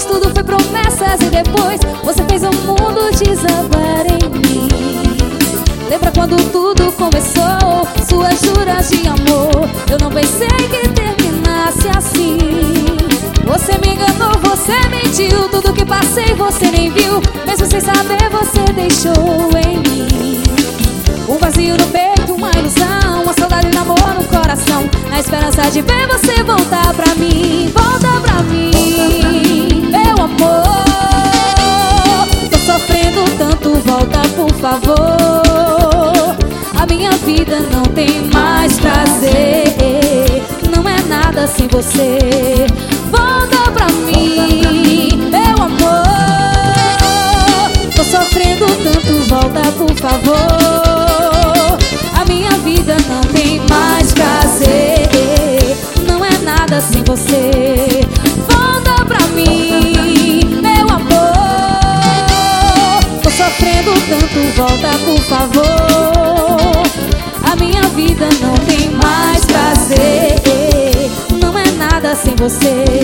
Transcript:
antes tudo foi promessas e depois você fez o mundo desabar em mim. Lembra quando tudo começou, suas juras de amor? Eu não pensei que terminasse assim. Você me enganou, você mentiu, tudo que passei você nem viu. Mesmo sem saber você deixou em mim um vazio no peito, uma ilusão, uma saudade de amor no coração, na esperança de ver você voltar pra mim. Volta pra mim, meu amor. Tô sofrendo tanto, volta por favor. A minha vida não tem mais prazer, não é nada sem você. Volta pra mim, meu amor. Tô sofrendo tanto, volta por favor. A minha vida não tem mais prazer, não é nada sem você. Volta pra mim, meu amor. Tô sofrendo tanto, volta por favor. A minha vida não tem mais prazer, não é nada sem você.